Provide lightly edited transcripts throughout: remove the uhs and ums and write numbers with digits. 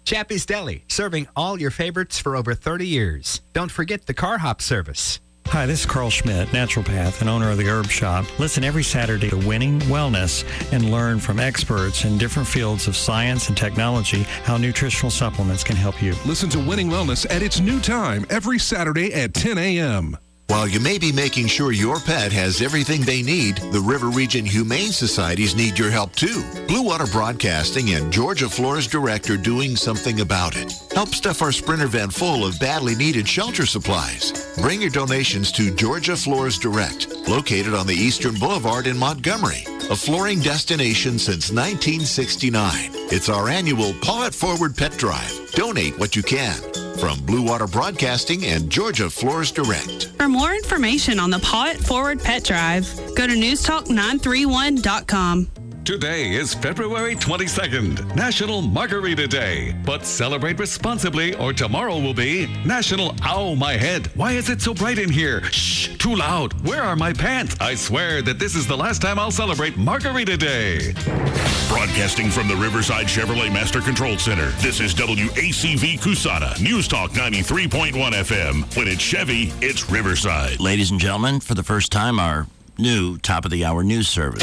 Chappie's Deli, serving all your favorites for over 30 years. Don't forget the Car Hop service. Hi, this is Carl Schmidt, naturopath and owner of the Herb Shop. Listen every Saturday to Winning Wellness and learn from experts in different fields of science and technology how nutritional supplements can help you. Listen to Winning Wellness at its new time every Saturday at 10 a.m. While you may be making sure your pet has everything they need, the River Region Humane Societies need your help too. Blue Water Broadcasting and Georgia Floors Direct are doing something about it. Help stuff our Sprinter van full of badly needed shelter supplies. Bring your donations to Georgia Floors Direct, located on the Eastern Boulevard in Montgomery, a flooring destination since 1969. It's our annual Paw It Forward Pet Drive. Donate what you can. From Blue Water Broadcasting and Georgia Floors Direct. For more information on the Paw It Forward Pet Drive, go to newstalk931.com. Today is February 22nd, National Margarita Day. But celebrate responsibly or tomorrow will be National Ow My Head. Why is it so bright in here? Shh, too loud. Where are my pants? I swear that this is the last time I'll celebrate Margarita Day. Broadcasting from the Riverside Chevrolet Master Control Center, this is WACV Cusana, News Talk 93.1 FM. When it's Chevy, it's Riverside. Ladies and gentlemen, for the first time, our new top-of-the-hour news service.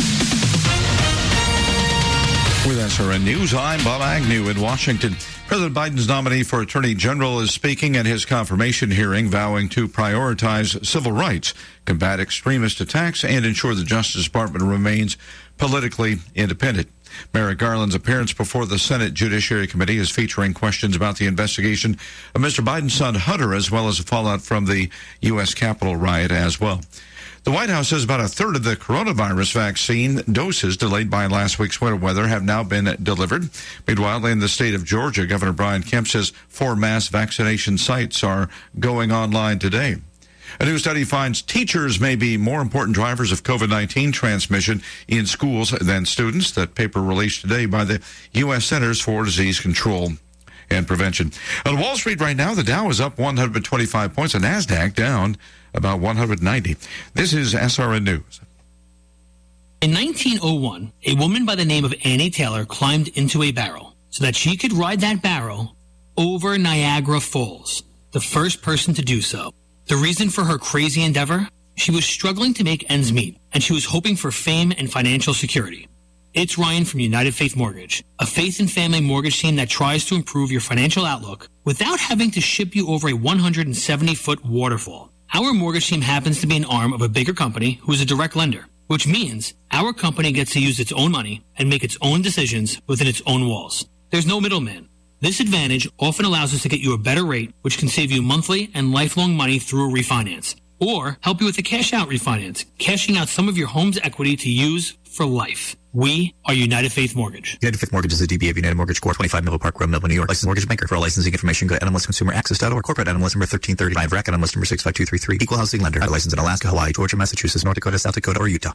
With SRN News, I'm Bob Agnew in Washington. President Biden's nominee for Attorney General is speaking at his confirmation hearing, vowing to prioritize civil rights, combat extremist attacks, and ensure the Justice Department remains politically independent. Merrick Garland's appearance before the Senate Judiciary Committee is featuring questions about the investigation of Mr. Biden's son, Hunter, as well as the fallout from the U.S. Capitol riot as well. The White House says about a third of the coronavirus vaccine doses delayed by last week's winter weather have now been delivered. Meanwhile, in the state of Georgia, Governor Brian Kemp says 4 mass vaccination sites are going online today. A new study finds teachers may be more important drivers of COVID-19 transmission in schools than students. That paper released today by the U.S. Centers for Disease Control and Prevention. On Wall Street right now, the Dow is up 125 points, the NASDAQ down about 190. This is SRN News. In 1901, a woman by the name of Annie Taylor climbed into a barrel so that she could ride that barrel over Niagara Falls, the first person to do so. The reason for her crazy endeavor? She was struggling to make ends meet, and she was hoping for fame and financial security. It's Ryan from United Faith Mortgage, a faith and family mortgage team that tries to improve your financial outlook without having to ship you over a 170-foot waterfall. Our mortgage team happens to be an arm of a bigger company who is a direct lender, which means our company gets to use its own money and make its own decisions within its own walls. There's no middleman. This advantage often allows us to get you a better rate, which can save you monthly and lifelong money through a refinance, or help you with a cash-out refinance, cashing out some of your home's equity to use for life. We are United Faith Mortgage. United Faith Mortgage is a DBA of United Mortgage Corp. 25 Melville Park Road, Melville, New York. Licensed mortgage banker. For all licensing information, go to NMLSConsumerAccess.org. Corporate NMLS number 1335. RAC NMLS number 65233. Equal housing lender. Licensed in Alaska, Hawaii, Georgia, Massachusetts, North Dakota, South Dakota, or Utah.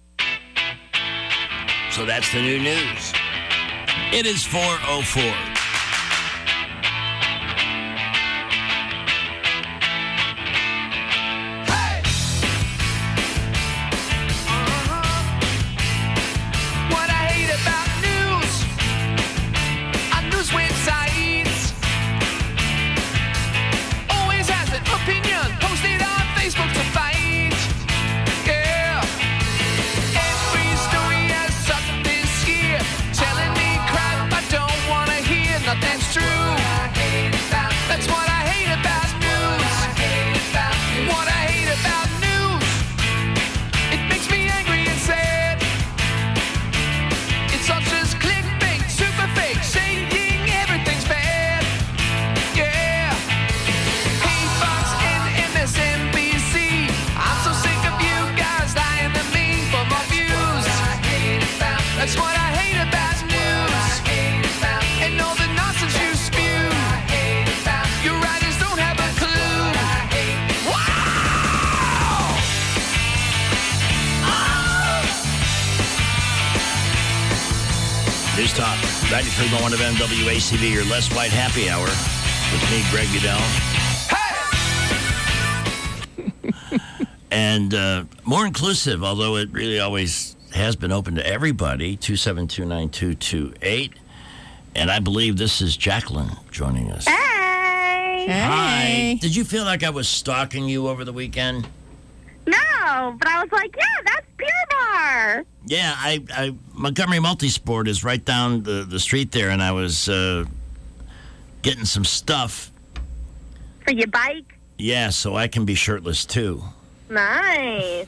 So that's the new news. It is 4:04. News Talk, 93.1 of WACV, your Les White Happy Hour with me, Greg Goodell. Hey! And more inclusive, although it really always has been open to everybody, 272-9228. And I believe this is Jacqueline joining us. Hey! Hi. Did you feel like I was stalking you over the weekend? No, but I was like, yeah, that's Pure Bar. Yeah, I Montgomery Multisport is right down the street there, and I was getting some stuff. For your bike? Yeah, so I can be shirtless, too. Nice.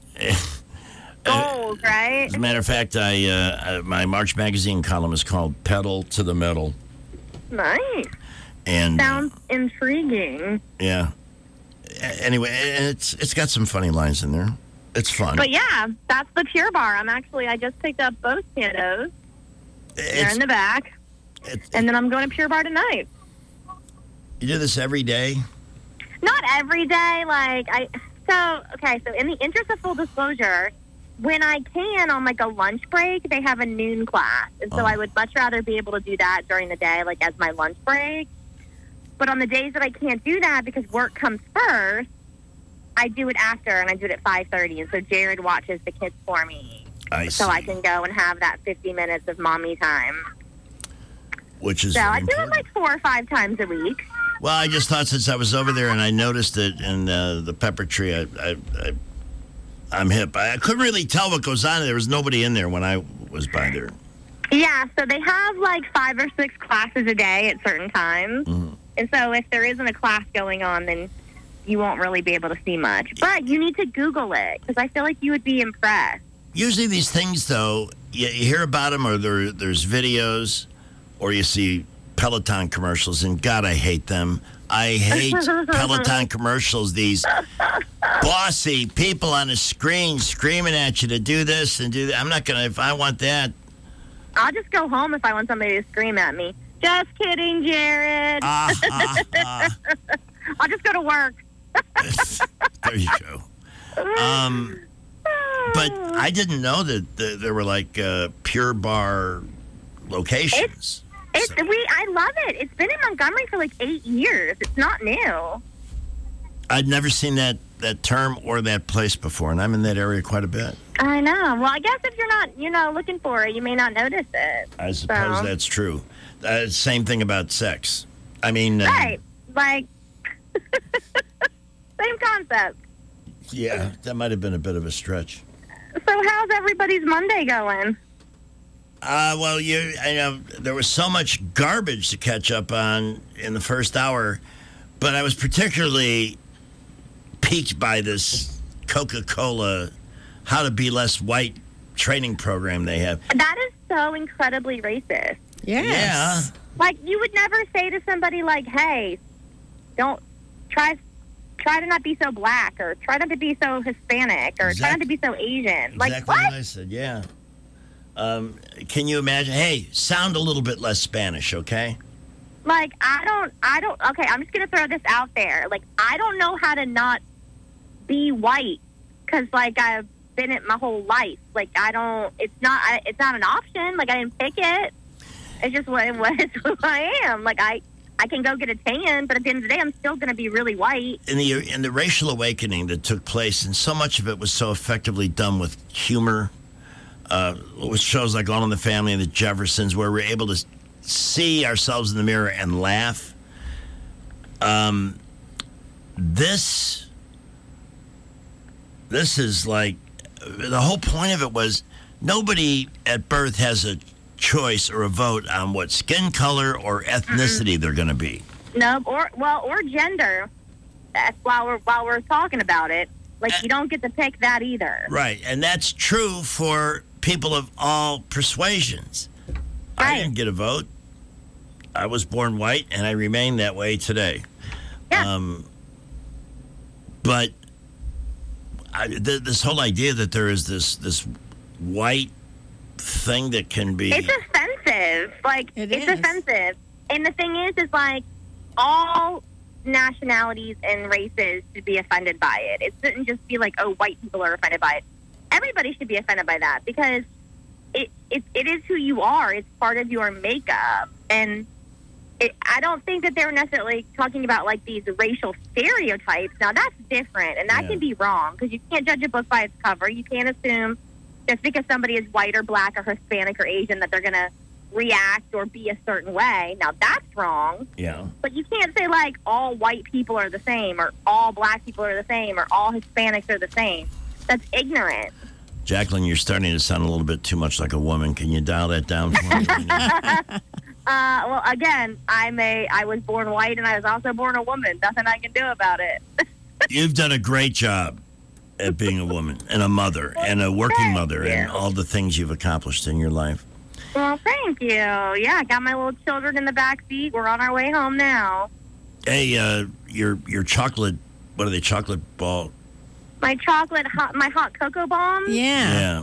Gold, right? As a matter of fact, my March Magazine column is called Pedal to the Metal. Nice. And sounds intriguing. Yeah. Anyway, it's got some funny lines in there. It's fun. But yeah, that's the Pure Bar. I just picked up both Candos. They're in the back. And then I'm going to Pure Bar tonight. You do this every day? Not every day. So in the interest of full disclosure, when I can on like a lunch break, they have a noon class. And so I would much rather be able to do that during the day, like as my lunch break. But on the days that I can't do that because work comes first, I do it after, and I do it at 5:30. And so Jared watches the kids for me. So I can go and have that 50 minutes of mommy time. Which is so I do it like 4 or 5 times a week. Well, I just thought since I was over there and I noticed it in the Pepper Tree, I'm hip. I couldn't really tell what goes on. There was nobody in there when I was by there. Yeah, so they have like 5 or 6 classes a day at certain times. Mm-hmm. And so if there isn't a class going on, then you won't really be able to see much. But you need to Google it because I feel like you would be impressed. Usually these things, though, you hear about them or there's videos or you see Peloton commercials, and God, I hate them. I hate Peloton commercials, these bossy people on a screen screaming at you to do this and do that. I'm not going to, if I want that. I'll just go home if I want somebody to scream at me. Just kidding, Jared. I'll just go to work. There you go. But I didn't know that there were like Pure Bar locations. I love it. It's been in Montgomery for like 8 years. It's not new. I'd never seen that term or that place before, and I'm in that area quite a bit. I know. Well, I guess if you're not, looking for it, you may not notice it. I suppose that's true. Same thing about sex. I mean... right. Like, same concept. Yeah, that might have been a bit of a stretch. So how's everybody's Monday going? Well, I know there was so much garbage to catch up on in the first hour, but I was particularly piqued by this Coca-Cola How to Be Less White training program they have. That is so incredibly racist. Yes. Yeah. Like, you would never say to somebody like, hey, don't try to not be so black, or try not to be so Hispanic, or try not to be so Asian. Like, exactly what I said, yeah. Can you imagine? Hey, sound a little bit less Spanish, okay? Like, I don't, okay, I'm just going to throw this out there. Like, I don't know how to not be white because, like, I've been it my whole life. Like, it's not an option. Like, I didn't pick it. It's just what who I am. Like, I can go get a tan, but at the end of the day, I'm still going to be really white. In the racial awakening that took place, and so much of it was so effectively done with humor, with shows like All in the Family and the Jeffersons, where we're able to see ourselves in the mirror and laugh. This is like, the whole point of it was nobody at birth has a choice or a vote on what skin color or ethnicity they're going to be. No, or gender. That's while we're talking about it. Like, you don't get to pick that either. Right, and that's true for people of all persuasions. Right. I didn't get a vote. I was born white, and I remain that way today. Yeah. But this whole idea that there is this white thing that can be... It's offensive. Like, it's offensive. And the thing is like, all nationalities and races should be offended by it. It shouldn't just be like, oh, white people are offended by it. Everybody should be offended by that because it is who you are. It's part of your makeup. And I don't think that they're necessarily talking about like these racial stereotypes. Now, that's different, and that can be wrong because you can't judge a book by its cover. You can't assume just because somebody is white or black or Hispanic or Asian that they're going to react or be a certain way. Now, that's wrong. Yeah. But you can't say, like, all white people are the same or all black people are the same or all Hispanics are the same. That's ignorant. Jacqueline, you're starting to sound a little bit too much like a woman. Can you dial that down for me? Well, again, I was born white and I was also born a woman. Nothing I can do about it. You've done a great job at being a woman and a mother and a working mother and all the things you've accomplished in your life. Well, thank you. Yeah, I got my little children in the back seat. We're on our way home now. Hey, your chocolate, what are they, chocolate ball? My hot cocoa bomb? Yeah.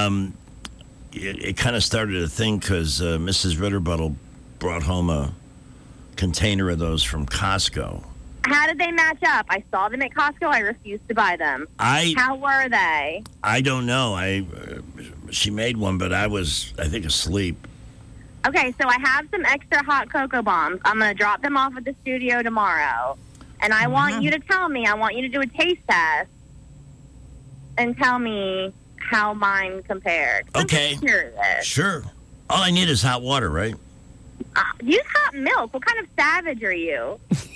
It kind of started a thing because Mrs. Ritterbuttle brought home a container of those from Costco. How did they match up? I saw them at Costco. I refused to buy them. How were they? I don't know. She made one, but I think, asleep. Okay, so I have some extra hot cocoa bombs. I'm going to drop them off at the studio tomorrow. And I want you to tell me, I want you to do a taste test and tell me how mine compared. Okay. Sure. All I need is hot water, right? Use hot milk. What kind of savage are you?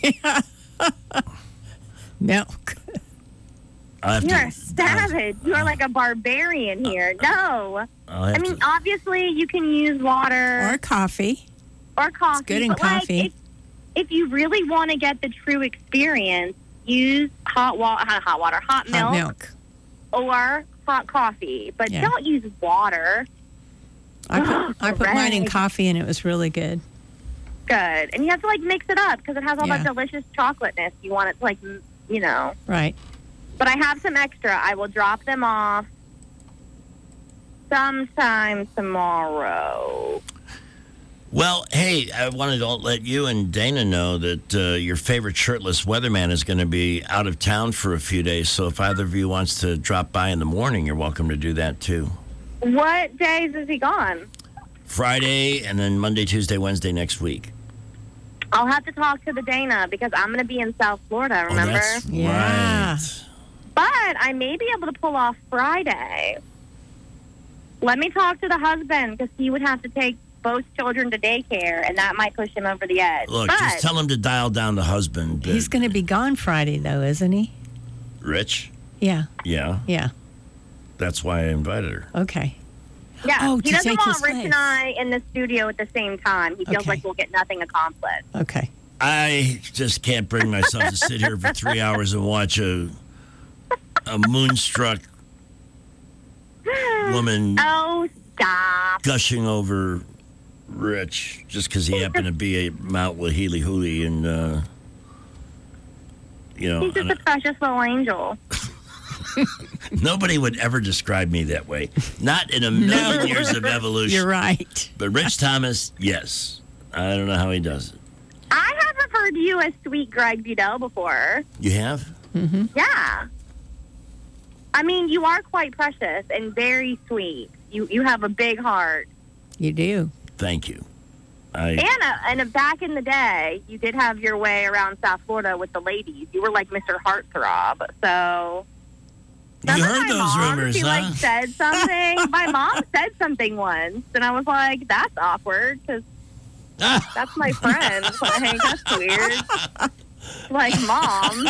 Milk. You're a savage. You are like a barbarian here. No. I mean, obviously, you can use water. Or coffee. It's good in coffee. Like, if you really want to get the true experience, use hot milk. Or hot coffee. But don't use water. I put mine in coffee, and it was really good. Good. And you have to, like, mix it up because it has all that delicious chocolateness. You want it to, like, you know. Right. But I have some extra. I will drop them off sometime tomorrow. Well, hey, I wanted to let you and Dana know that your favorite shirtless weatherman is going to be out of town for a few days. So if either of you wants to drop by in the morning, you're welcome to do that, too. What days is he gone? Friday and then Monday, Tuesday, Wednesday next week. I'll have to talk to the Dana because I'm going to be in South Florida, remember? That's right. But I may be able to pull off Friday. Let me talk to the husband because he would have to take both children to daycare, and that might push him over the edge. Look, just tell him to dial down the husband. He's going to be gone Friday, though, isn't he? Rich? Yeah. Yeah. Yeah. That's why I invited her. Okay. Yeah, he doesn't want Rich and I in the studio at the same time. He feels like we'll get nothing accomplished. Okay. I just can't bring myself to sit here for 3 hours and watch a moonstruck woman stop gushing over Rich just because he happened to be a Mount Wahili Huli and, you know. He's just a precious little angel. Nobody would ever describe me that way. Not in a million years of evolution. You're right. But Rich Thomas, yes. I don't know how he does it. I have referred to you as Sweet Greg Budell before. You have? Mm-hmm. Yeah. I mean, you are quite precious and very sweet. You have a big heart. You do. Thank you. And back in the day, you did have your way around South Florida with the ladies. You were like Mr. Heartthrob. So you heard those rumors, she like said something. My mom said something once, and I was like, "That's awkward," because that's my friend. Like, that's weird. Like, Mom.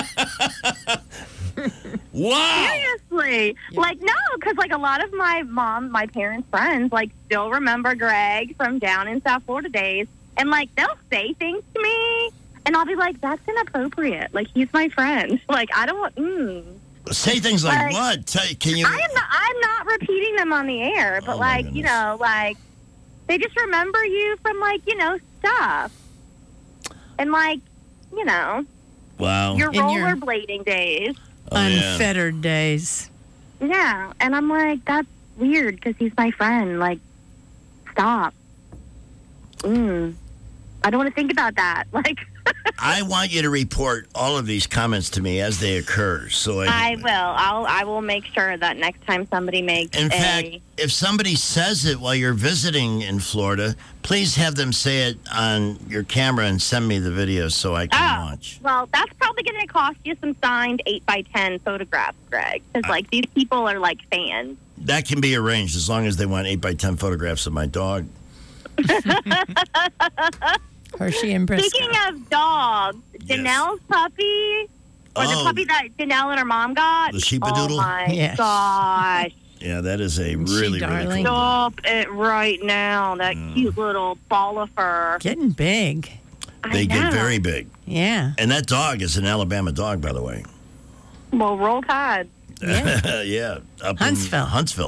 Wow. Seriously. Yeah. Like, no, because, like, a lot of my parents' friends, like, still remember Greg from down in South Florida days. And, like, they'll say things to me, and I'll be like, that's inappropriate. Like, he's my friend. Like, I don't, Say things like what? Can you? I'm not repeating them on the air, but, like, you know, like, they just remember you from, like, you know, stuff. And, like, you know. Wow. Your rollerblading days. Unfettered days. Yeah, and I'm like, that's weird because he's my friend. Like, stop. I don't want to think about that. Like, I want you to report all of these comments to me as they occur. So I will. I will make sure that next time somebody makes. In fact, if somebody says it while you're visiting in Florida, please have them say it on your camera and send me the video so I can watch. Well, that's probably going to cost you some signed 8x10 photographs, Greg, because like these people are like fans. That can be arranged as long as they want 8x10 photographs of my dog. Hershey and Briscoe. Speaking of dogs, Janelle's puppy, or the puppy that Janelle and her mom got. The Sheepadoodle? Oh, my gosh. Yeah, that is a really, really cool. Stop it right now. That cute little ball of fur. Getting big. They get very big. Yeah. And that dog is an Alabama dog, by the way. Well, roll tide. Yeah. Yeah. Up Huntsville. In Huntsville.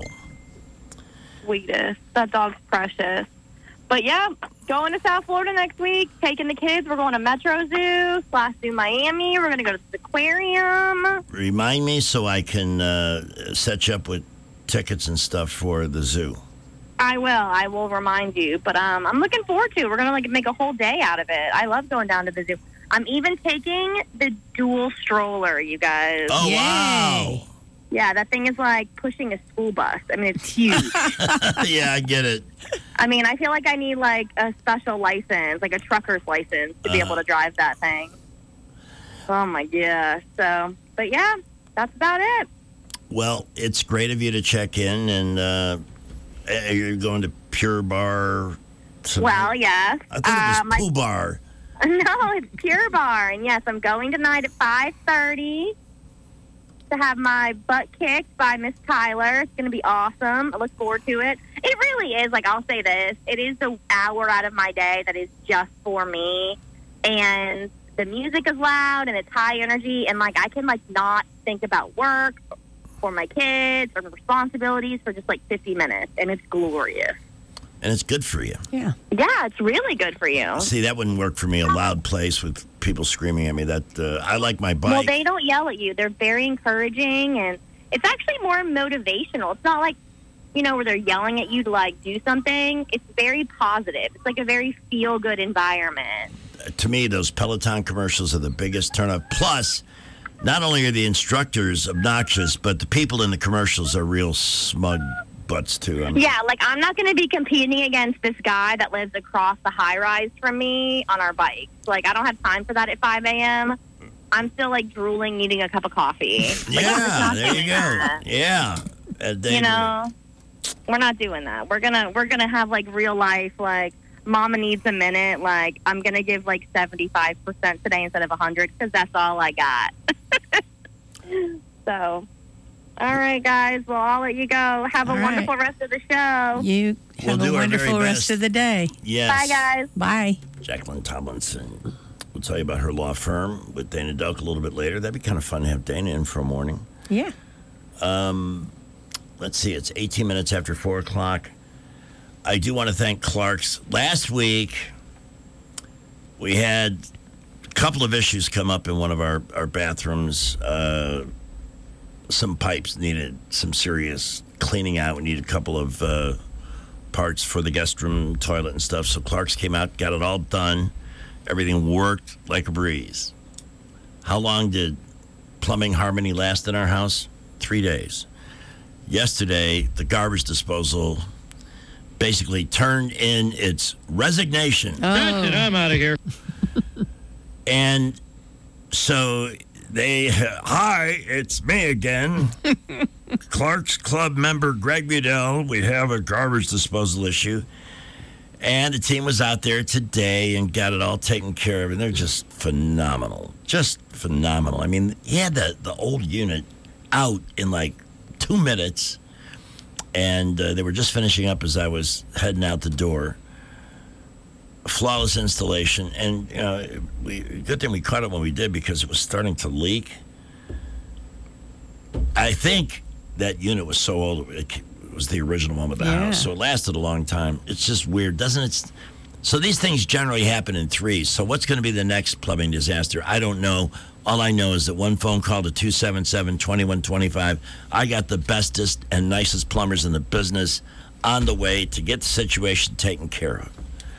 Sweetest. That dog's precious. But yeah, going to South Florida next week, taking the kids. We're going to Metro Zoo, /Zoo Miami. We're going to go to the aquarium. Remind me so I can set you up with tickets and stuff for the zoo. I will. I will remind you. But I'm looking forward to it. We're going to make a whole day out of it. I love going down to the zoo. I'm even taking the dual stroller, you guys. Oh, wow. Yeah, that thing is like pushing a school bus. I mean, it's huge. Yeah, I get it. I mean, I feel like I need like a special license, like a trucker's license to be able to drive that thing. Oh, my gosh. So, but yeah, that's about it. Well, it's great of you to check in, and you're going to Pure Bar tonight? Well, yes. I thought it was Pooh Bar. No, it's Pure Bar. And yes, I'm going tonight at 5:30 to have my butt kicked by Miss Tyler. It's going to be awesome. I look forward to it. It really is, like, I'll say this. It is the hour out of my day that is just for me. And the music is loud and it's high energy. And, like, I can, like, not think about work or my kids or responsibilities for just, like, 50 minutes. And it's glorious. And it's good for you. Yeah. Yeah, it's really good for you. See, that wouldn't work for me, a loud place with people screaming at me. That I like my bike. Well, they don't yell at you. They're very encouraging, and it's actually more motivational. It's not like, you know, where they're yelling at you to, like, do something. It's very positive. It's like a very feel-good environment. To me, those Peloton commercials are the biggest turnoff. Plus, not only are the instructors obnoxious, but the people in the commercials are real smug butts, too. Yeah, like, I'm not going to be competing against this guy that lives across the high-rise from me on our bikes. Like, I don't have time for that at 5 a.m. I'm still, like, drooling, needing a cup of coffee. Like, yeah, there you go. That. Yeah. You know, we're not doing that. We're gonna have, like, real life, like, Mama needs a minute. Like, I'm going to give, like, 75% today instead of 100 because that's all I got. So... All right, guys. Well, I'll let you go. Have a wonderful rest of the show. You have a wonderful rest of the day. Yes. Bye, guys. Bye. Jacqueline Tomlinson. We'll tell you about her law firm with Dana Delk a little bit later. That'd be kind of fun to have Dana in for a morning. Yeah. Let's see. It's 18 minutes after 4 o'clock. I do want to thank Clark's. Last week, we had a couple of issues come up in one of our bathrooms. Some pipes needed some serious cleaning out. We needed a couple of parts for the guest room toilet and stuff. So Clark's came out, got it all done. Everything worked like a breeze. How long did plumbing harmony last in our house? 3 days. Yesterday, the garbage disposal basically turned in its resignation. That's it, I'm out of here. And so... hi, it's me again. Clark's Club member Greg Budell. We have a garbage disposal issue. And the team was out there today and got it all taken care of. And they're just phenomenal. Just phenomenal. I mean, he had the old unit out in like 2 minutes. And they were just finishing up as I was heading out the door. Flawless installation, and good thing we caught it when we did because it was starting to leak. I think that unit was so old; it was the original one with the house, so it lasted a long time. It's just weird, doesn't it? So these things generally happen in threes. So what's going to be the next plumbing disaster? I don't know. All I know is that one phone call to 277-2125. I got the bestest and nicest plumbers in the business on the way to get the situation taken care of.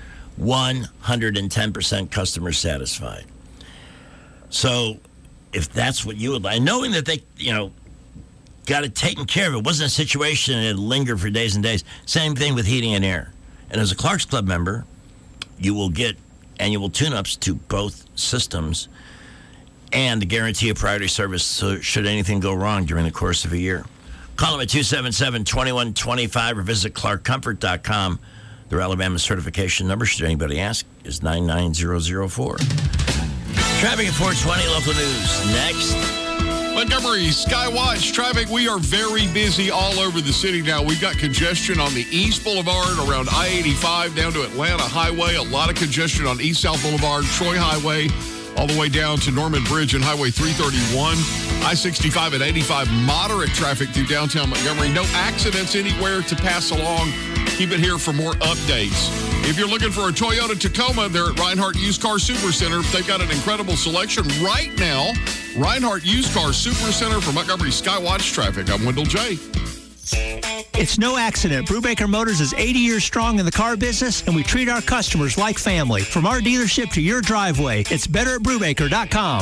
110% customer satisfied. So if that's what you would like, knowing that they, got it taken care of, it wasn't a situation that lingered for days and days. Same thing with heating and air. And as a Clark's Club member, you will get annual tune-ups to both systems and the guarantee of priority service so should anything go wrong during the course of a year. Call them at 277-2125 or visit clarkcomfort.com Their Alabama certification number, should anybody ask, is 99004. Traffic at 420, local news. Next. Montgomery Skywatch traffic. We are very busy all over the city now. We've got congestion on the East Boulevard around I-85 down to Atlanta Highway. A lot of congestion on East South Boulevard, Troy Highway, all the way down to Norman Bridge and Highway 331. I-65 and 85, moderate traffic through downtown Montgomery. No accidents anywhere to pass along. Keep it here for more updates. If you're looking for a Toyota Tacoma, they're at Reinhardt Used Car Super Center. They've got an incredible selection right now. Reinhardt Used Car Super Center for Montgomery Skywatch traffic. I'm Wendell J. It's no accident. Brubaker Motors is 80 years strong in the car business, and we treat our customers like family. From our dealership to your driveway, it's better at Brubaker.com.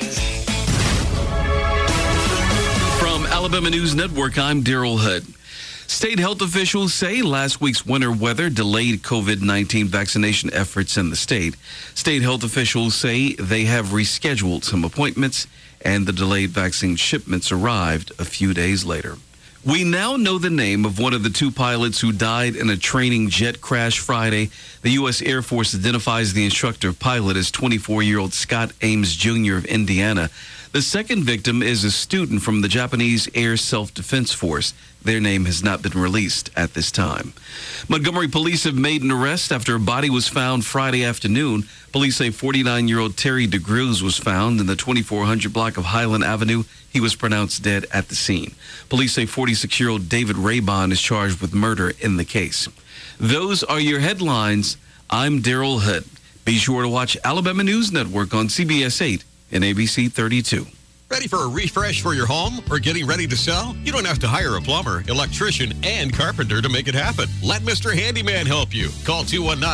From Alabama News Network, I'm Daryl Hood. State health officials say last week's winter weather delayed COVID-19 vaccination efforts in the state. State health officials say they have rescheduled some appointments, and the delayed vaccine shipments arrived a few days later. We now know the name of one of the two pilots who died in a training jet crash Friday. The U.S. Air Force identifies the instructor pilot as 24-year-old Scott Ames Jr. of Indiana. The second victim is a student from the Japanese Air Self-Defense Force. Their name has not been released at this time. Montgomery police have made an arrest after a body was found Friday afternoon. Police say 49-year-old Terry DeGruz was found in the 2400 block of Highland Avenue. He was pronounced dead at the scene. Police say 46-year-old David Raybon is charged with murder in the case. Those are your headlines. I'm Daryl Hood. Be sure to watch Alabama News Network on CBS 8 and ABC 32. Ready for a refresh for your home or getting ready to sell? You don't have to hire a plumber, electrician, and carpenter to make it happen. Let Mr. Handyman help you. Call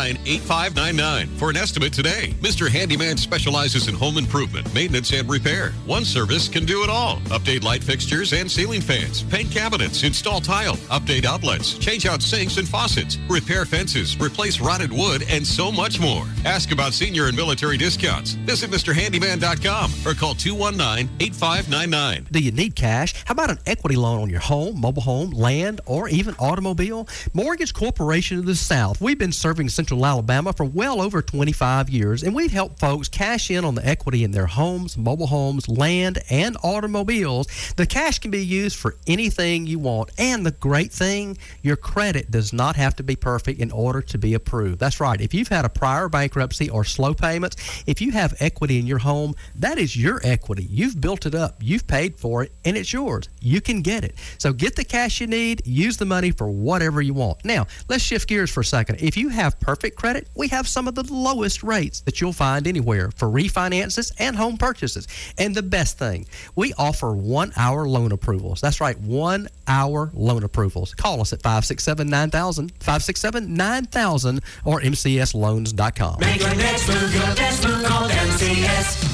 219-8599 for an estimate today. Mr. Handyman specializes in home improvement, maintenance, and repair. One service can do it all. Update light fixtures and ceiling fans, paint cabinets, install tile, update outlets, change out sinks and faucets, repair fences, replace rotted wood, and so much more. Ask about senior and military discounts. Visit MrHandyman.com or call 219-8599. Do you need cash? How about an equity loan on your home, mobile home, land, or even automobile? Mortgage Corporation of the South. We've been serving Central Alabama for well over 25 years, and we've helped folks cash in on the equity in their homes, mobile homes, land, and automobiles. The cash can be used for anything you want, and the great thing, your credit does not have to be perfect in order to be approved. That's right. If you've had a prior bankruptcy or slow payments, if you have equity in your home, that is your equity. You've built it up, you've paid for it, and it's yours. You can get it. So get the cash you need, use the money for whatever you want. Now, let's shift gears for a second. If you have perfect credit, we have some of the lowest rates that you'll find anywhere for refinances and home purchases. And the best thing, we offer 1-hour loan approvals. That's right, 1-hour loan approvals. Call us at 567-9000, 567-9000, or mcsloans.com. Make your next move your best move. Call MCS.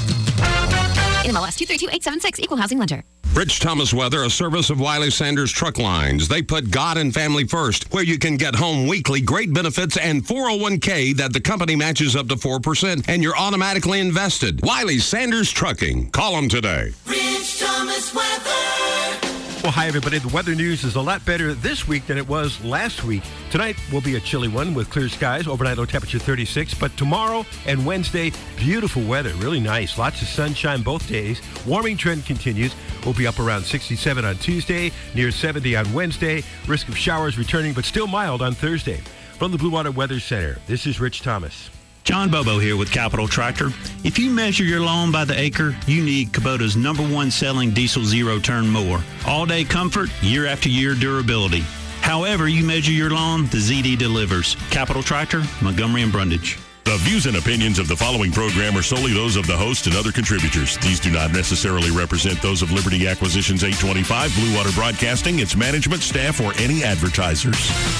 NMLS 232876, Equal Housing Lender. Rich Thomas Weather, a service of Wiley Sanders Truck Lines. They put God and family first, where you can get home weekly, great benefits, and 401k that the company matches up to 4%, and you're automatically invested. Wiley Sanders Trucking. Call them today. Rich Thomas Weather. Well, hi, everybody. The weather news is a lot better this week than it was last week. Tonight will be a chilly one with clear skies, overnight low temperature 36. But tomorrow and Wednesday, beautiful weather, really nice. Lots of sunshine both days. Warming trend continues. We'll be up around 67 on Tuesday, near 70 on Wednesday. Risk of showers returning, but still mild on Thursday. From the Blue Water Weather Center, this is Rich Thomas. John Bobo here with Capital Tractor. If you measure your lawn by the acre, you need Kubota's #1 selling diesel zero-turn mower. All-day comfort, year after year durability. However you measure your lawn, the ZD delivers. Capital Tractor, Montgomery and Brundage. The views and opinions of the following program are solely those of the host and other contributors. These do not necessarily represent those of Liberty Acquisitions 825, Blue Water Broadcasting, its management, staff, or any advertisers.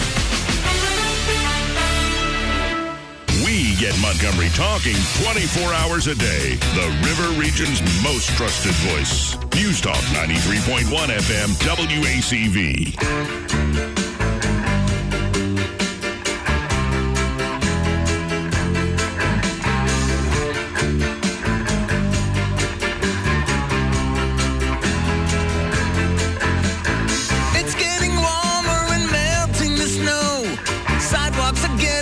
We get Montgomery talking 24 hours a day. The River Region's most trusted voice. News Talk 93.1 FM WACV. It's getting warmer and melting the snow. Sidewalks are getting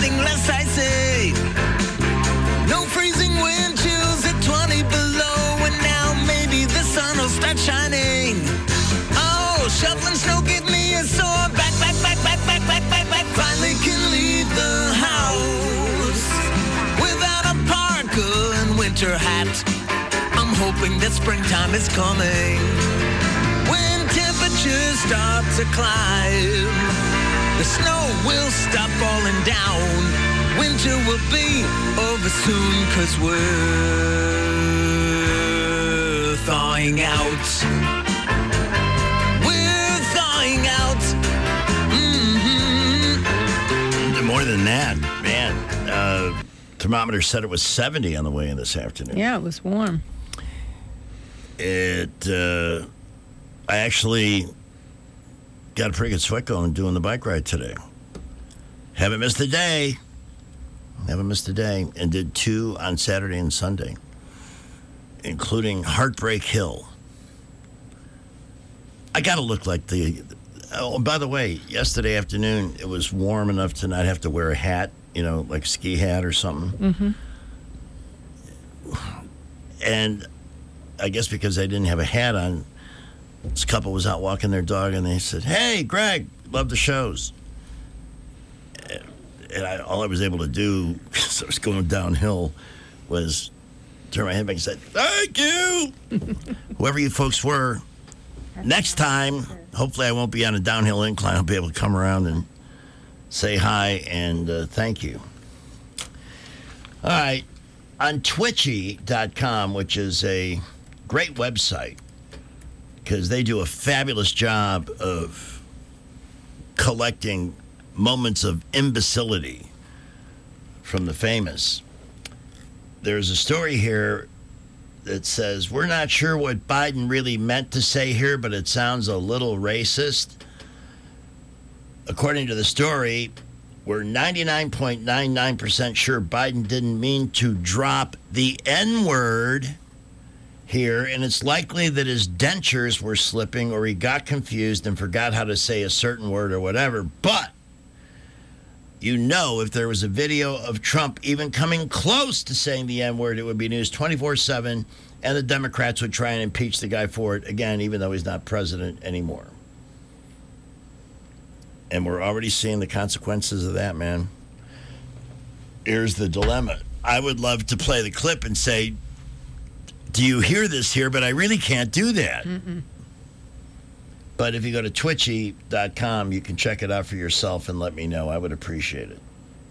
winter hat. I'm hoping that springtime is coming. When temperatures start to climb, the snow will stop falling down. Winter will be over soon, 'cause we're thawing out. We're thawing out. More than that, man. Thermometer said it was 70 on the way in this afternoon. Yeah, it was warm. I actually got a pretty good sweat going doing the bike ride today. Haven't missed a day. And did 2 on Saturday and Sunday, including Heartbreak Hill. I got to look like Oh, by the way, yesterday afternoon, it was warm enough to not have to wear a hat, like a ski hat or something. And I guess because I didn't have a hat on, this couple was out walking their dog, and they said, "Hey, Greg, love the shows." And all I was able to do, because I was going downhill, was turn my head back and say, "Thank you." Whoever you folks were, next time, hopefully I won't be on a downhill incline. I'll be able to come around and say hi and thank you. All right. On Twitchy.com, which is a great website, because they do a fabulous job of collecting moments of imbecility from the famous. There's a story here that says, we're not sure what Biden really meant to say here, but it sounds a little racist. According to the story, we're 99.99% sure Biden didn't mean to drop the N-word here, and it's likely that his dentures were slipping or he got confused and forgot how to say a certain word or whatever. But if there was a video of Trump even coming close to saying the N-word, it would be news 24/7, and the Democrats would try and impeach the guy for it again, even though he's not president anymore. And we're already seeing the consequences of that, man. Here's the dilemma. I would love to play the clip and say, do you hear this here? But I really can't do that. But if you go to Twitchy.com, you can check it out for yourself and let me know. I would appreciate it.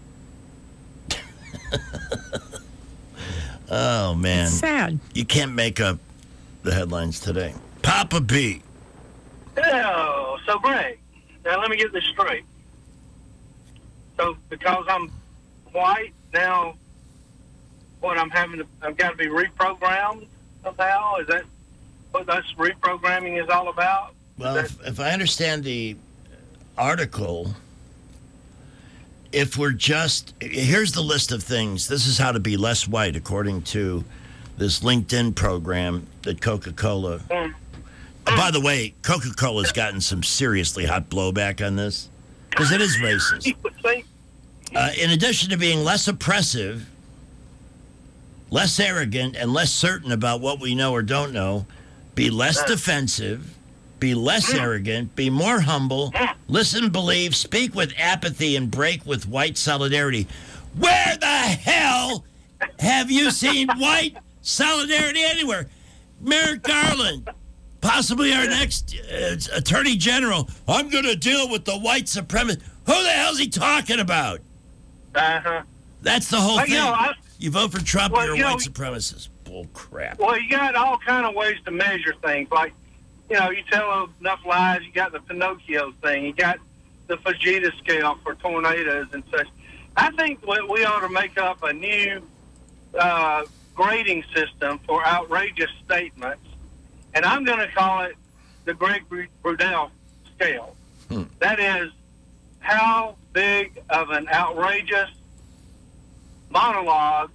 Oh, man. It's sad. You can't make up the headlines today. Papa B. Oh, so Greg, now let me get this straight. So because I'm white now, I've got to be reprogrammed somehow? Is that what this reprogramming is all about? Well, if I understand the article, here's the list of things. This is how to be less white, according to this LinkedIn program that Coca-Cola. By the way, Coca-Cola's gotten some seriously hot blowback on this, because it is racist. In addition to being less oppressive, less arrogant, and less certain about what we know or don't know, be less defensive, be less arrogant, be more humble, listen, believe, speak with apathy, and break with white solidarity. Where the hell have you seen white solidarity anywhere? Merrick Garland, possibly our next attorney general. I'm going to deal with the white supremacist. Who the hell's he talking about? That's the whole thing. You vote for Trump, you're a white supremacist. Bull crap. Well, you got all kind of ways to measure things. Like, you tell enough lies, you got the Pinocchio thing. You got the Fujita scale for tornadoes and such. I think we ought to make up a new grading system for outrageous statements, and I'm going to call it the Greg Brudell scale. That is how big of an outrageous monologue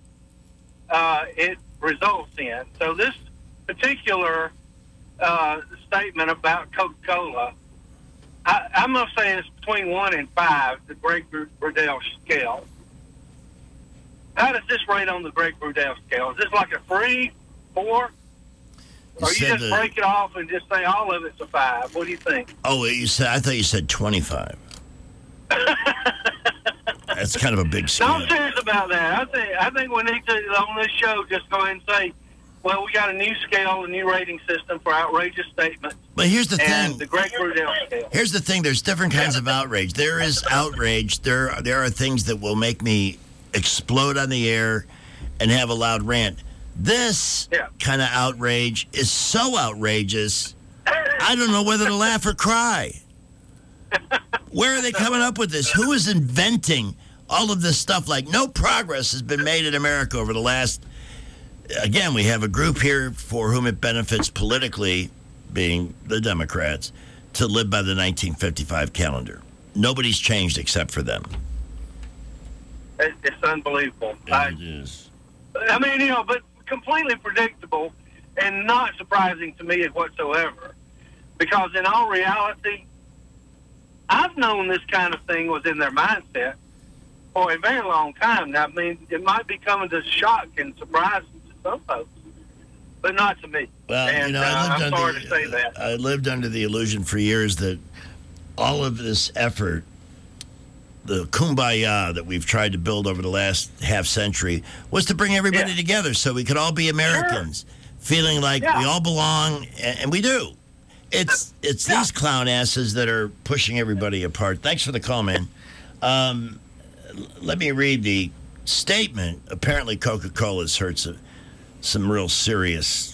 it results in. So this particular statement about Coca-Cola, I'm going to say it's between 1 and 5, the Greg Brudell scale. How does this rate on the Greg Brudell scale? Is this like a 3, 4? Or you just break it off and just say all of it's a 5? What do you think? Oh, I thought you said 25. That's kind of a big No, scam. I'm serious about that. I think we need to, on this show, just go ahead and say, well, we got a new scale, a new rating system for outrageous statements. But here's the and thing. the Greg Brudel scale. Here's the thing. There's different kinds of outrage. There is outrage. There are things that will make me explode on the air and have a loud rant. This kind of outrage is so outrageous, I don't know whether to laugh or cry. Where are they coming up with this? Who is inventing all of this stuff? Like, no progress has been made in America over the last... Again, we have a group here for whom it benefits politically, being the Democrats, to live by the 1955 calendar. Nobody's changed except for them. It's unbelievable. It is. I mean, but completely predictable and not surprising to me whatsoever. Because in all reality, I've known this kind of thing was in their mindset for a very long time. Now, I mean, it might be coming to shock and surprise to some folks, but not to me. Well, and I'm sorry to say that. I lived under the illusion for years that all of this effort, the kumbaya that we've tried to build over the last half century, was to bring everybody together so we could all be Americans, feeling like we all belong, and we do. It's these clown asses that are pushing everybody apart. Thanks for the call, man. Let me read the statement. Apparently, Coca-Cola's heard some real serious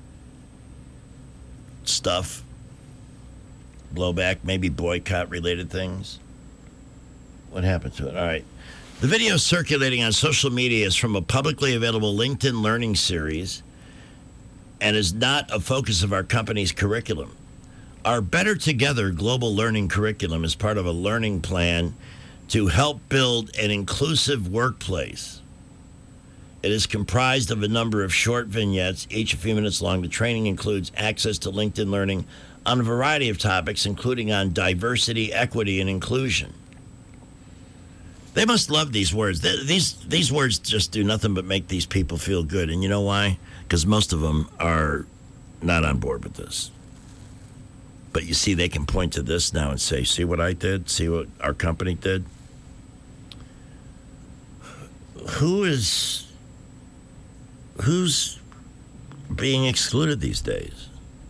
stuff. Blowback, maybe boycott-related things. What happened to it? All right. The video circulating on social media is from a publicly available LinkedIn Learning series and is not a focus of our company's curriculum. Our Better Together global learning curriculum is part of a learning plan to help build an inclusive workplace. It is comprised of a number of short vignettes, each a few minutes long. The training includes access to LinkedIn Learning on a variety of topics, including on diversity, equity, and inclusion. They must love these words. These words just do nothing but make these people feel good. And you know why? Because most of them are not on board with this. But you see, they can point to this now and say, see what I did? See what our company did? Who's being excluded these days?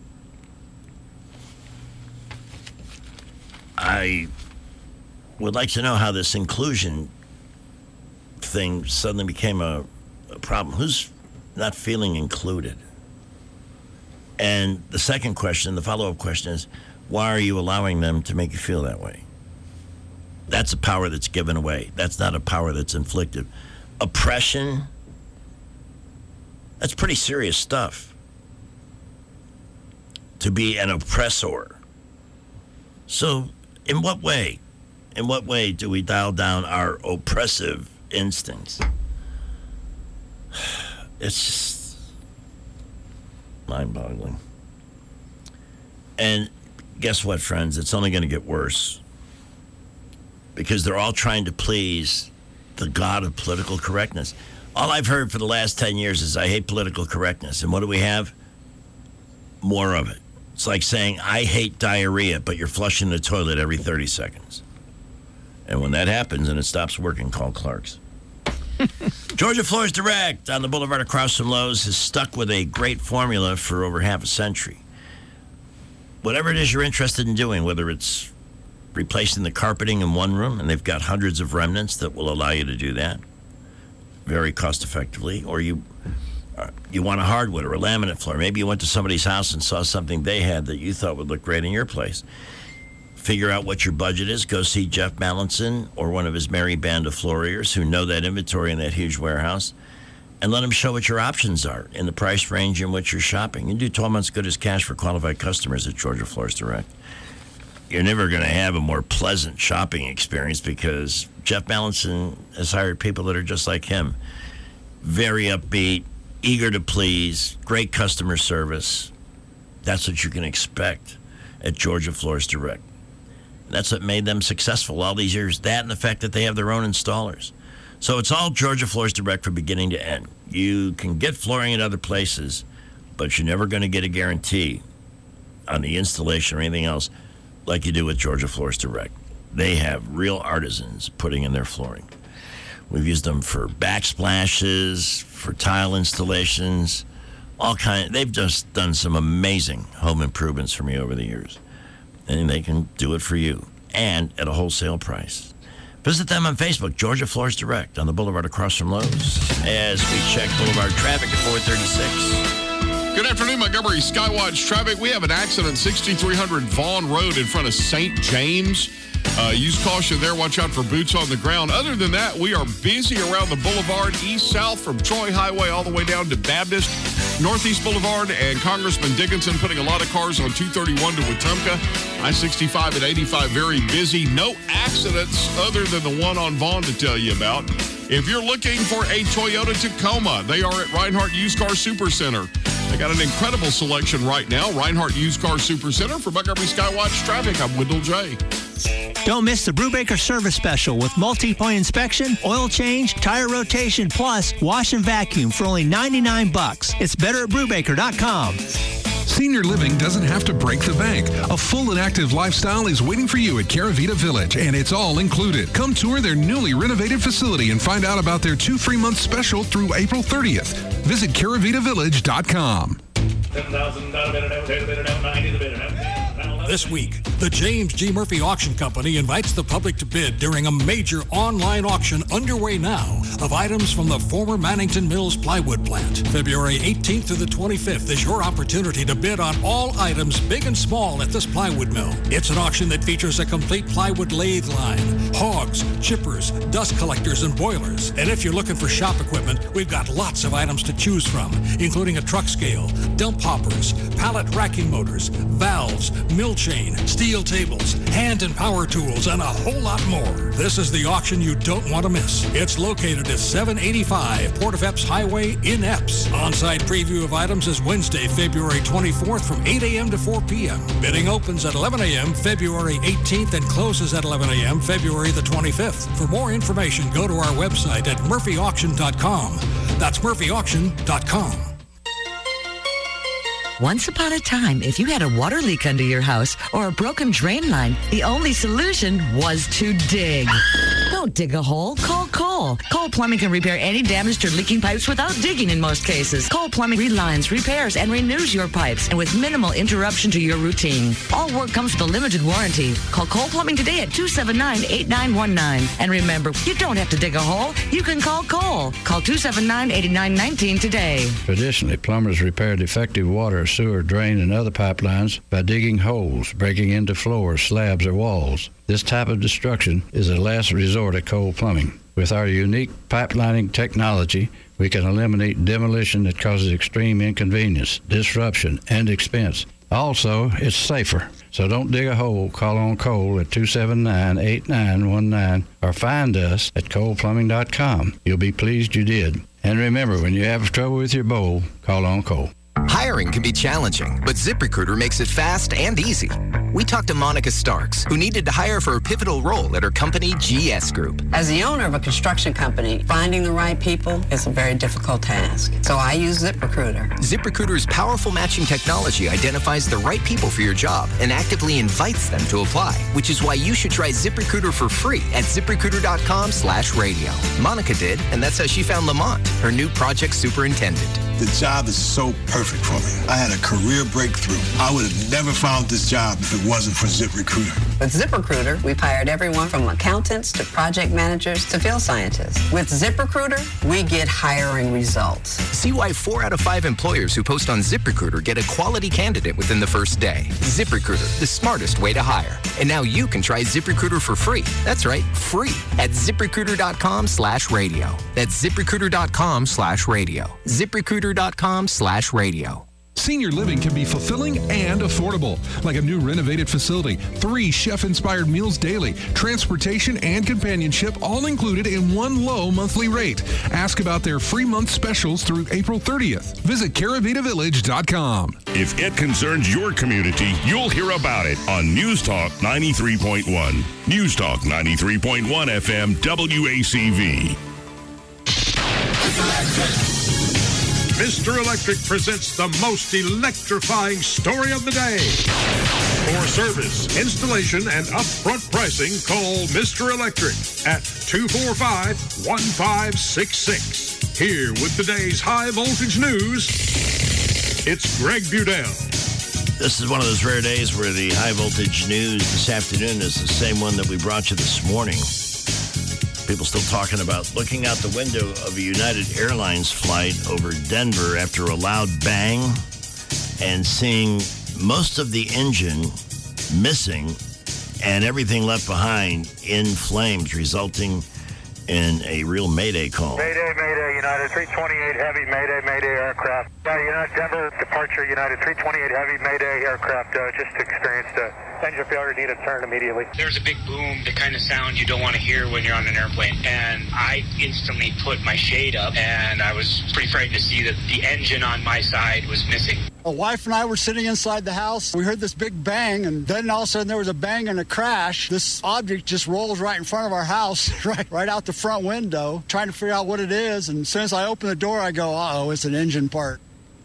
I would like to know how this inclusion thing suddenly became a problem. Who's not feeling included? And the second question, the follow-up question is, why are you allowing them to make you feel that way? That's a power that's given away. That's not a power that's inflicted. Oppression, that's pretty serious stuff. To be an oppressor. So, in what way? In what way do we dial down our oppressive instincts? It's just mind-boggling. And guess what, friends? It's only going to get worse. Because they're all trying to please the god of political correctness. All I've heard for the last 10 years is I hate political correctness. And what do we have? More of it. It's like saying, I hate diarrhea, but you're flushing the toilet every 30 seconds. And when that happens and it stops working, call Clark's. Georgia Floors Direct on the boulevard across from Lowe's has stuck with a great formula for over half a century. Whatever it is you're interested in doing, whether it's replacing the carpeting in one room, and they've got hundreds of remnants that will allow you to do that very cost effectively, or you want a hardwood or a laminate floor. Maybe you went to somebody's house and saw something they had that you thought would look great in your place. Figure out what your budget is. Go see Jeff Mallinson or one of his merry band of floriers who know that inventory in that huge warehouse, and let them show what your options are in the price range in which you're shopping. You can do 12 months good as cash for qualified customers at Georgia Floors Direct. You're never going to have a more pleasant shopping experience because Jeff Mallinson has hired people that are just like him. Very upbeat, eager to please, great customer service. That's what you can expect at Georgia Floors Direct. That's what made them successful all these years. That and the fact that they have their own installers. So it's all Georgia Floors Direct from beginning to end. You can get flooring at other places, but you're never going to get a guarantee on the installation or anything else like you do with Georgia Floors Direct. They have real artisans putting in their flooring. We've used them for backsplashes, for tile installations, all kind. They've just done some amazing home improvements for me over the years. And they can do it for you, and at a wholesale price. Visit them on Facebook, Georgia Floors Direct, on the boulevard across from Lowe's, as we check boulevard traffic at 436. Good afternoon, Montgomery Skywatch traffic. We have an accident, 6300 Vaughn Road in front of St. James. Use caution there. Watch out for boots on the ground. Other than that, we are busy around the boulevard, east-south from Troy Highway all the way down to Baptist, Northeast Boulevard, and Congressman Dickinson putting a lot of cars on 231 to Wetumpka. I-65 and 85 very busy. No accidents other than the one on Vaughn to tell you about. If you're looking for a Toyota Tacoma, they are at Reinhardt Used Car Supercenter. They got an incredible selection right now. Reinhardt Used Car Supercenter. For Montgomery Skywatch Traffic, I'm Wendell J. Don't miss the Brubaker service special with multi-point inspection, oil change, tire rotation, plus wash and vacuum for only $99. It's better at Brubaker.com. Senior living doesn't have to break the bank. A full and active lifestyle is waiting for you at Caravita Village, and it's all included. Come tour their newly renovated facility and find out about their 2 free months special through April 30th. Visit CaravitaVillage.com. This week, the James G. Murphy Auction Company invites the public to bid during a major online auction underway now of items from the former Mannington Mills plywood plant. February 18th to the 25th is your opportunity to bid on all items big and small at this plywood mill. It's an auction that features a complete plywood lathe line, hogs, chippers, dust collectors, and boilers. And if you're looking for shop equipment, we've got lots of items to choose from, including a truck scale, dump hoppers, pallet racking motors, valves, mill chain, steel tables, hand and power tools, and a whole lot more. This is the auction you don't want to miss. It's located at 785 Port of Epps Highway in Epps. On-site preview of items is Wednesday, February 24th from 8 a.m. to 4 p.m. Bidding opens at 11 a.m. February 18th and closes at 11 a.m. February the 25th. For more information, go to our website at murphyauction.com. That's murphyauction.com. Once upon a time, if you had a water leak under your house or a broken drain line, the only solution was to dig. Don't dig a hole. Call Cole. Cole Plumbing can repair any damaged or leaking pipes without digging in most cases. Cole Plumbing relines, repairs, and renews your pipes, and with minimal interruption to your routine. All work comes with a limited warranty. Call Cole Plumbing today at 279-8919. And remember, you don't have to dig a hole. You can call Cole. Call 279-8919 today. Traditionally, plumbers repair defective water, sewer, drain, and other pipelines by digging holes, breaking into floors, slabs, or walls. This type of destruction is a last resort at Cole Plumbing. With our unique pipelining technology, we can eliminate demolition that causes extreme inconvenience, disruption, and expense. Also, it's safer. So don't dig a hole. Call on Cole at 279-8919 or find us at coleplumbing.com. You'll be pleased you did. And remember, when you have trouble with your bowl, call on Cole. Hiring can be challenging, but ZipRecruiter makes it fast and easy. We talked to Monica Starks, who needed to hire for a pivotal role at her company, GS Group. As the owner of a construction company, finding the right people is a very difficult task. So I use ZipRecruiter. ZipRecruiter's powerful matching technology identifies the right people for your job and actively invites them to apply, which is why you should try ZipRecruiter for free at ZipRecruiter.com/radio. Monica did, and that's how she found Lamont, her new project superintendent. The job is so perfect for me. I had a career breakthrough. I would have never found this job if it wasn't for ZipRecruiter. With ZipRecruiter, we've hired everyone from accountants to project managers to field scientists. With ZipRecruiter, we get hiring results. See why 4 out of 5 employers who post on ZipRecruiter get a quality candidate within the first day. ZipRecruiter, the smartest way to hire. And now you can try ZipRecruiter for free. That's right, free at ZipRecruiter.com/radio. That's ZipRecruiter.com/radio. ZipRecruiter.com/radio. Senior living can be fulfilling and affordable, like a new renovated facility, 3 chef-inspired meals daily, transportation and companionship all included in one low monthly rate. Ask about their free month specials through April 30th. Visit CaravitaVillage.com. If it concerns your community, you'll hear about it on News Talk 93.1. News Talk 93.1 FM WACV. Mr. Electric presents the most electrifying story of the day. For service, installation, and upfront pricing, call Mr. Electric at 245-1566. Here with today's high voltage news, it's Greg Budell. This is one of those rare days where the high voltage news this afternoon is the same one that we brought you this morning. People still talking about looking out the window of a United Airlines flight over Denver after a loud bang and seeing most of the engine missing and everything left behind in flames, resulting in a real mayday call. Mayday, Mayday, United 328 Heavy, Mayday, Mayday aircraft. United Denver departure, United 328 Heavy, Mayday aircraft just experienced engine failure, need a turn immediately. There's a big boom, the kind of sound you don't want to hear when you're on an airplane. And I instantly put my shade up, and I was pretty frightened to see that the engine on my side was missing. My wife and I were sitting inside the house. We heard this big bang, and then all of a sudden there was a bang and a crash. This object just rolls right in front of our house, right out the front window, trying to figure out what it is. And as soon as I open the door, I go, uh-oh, it's an engine part.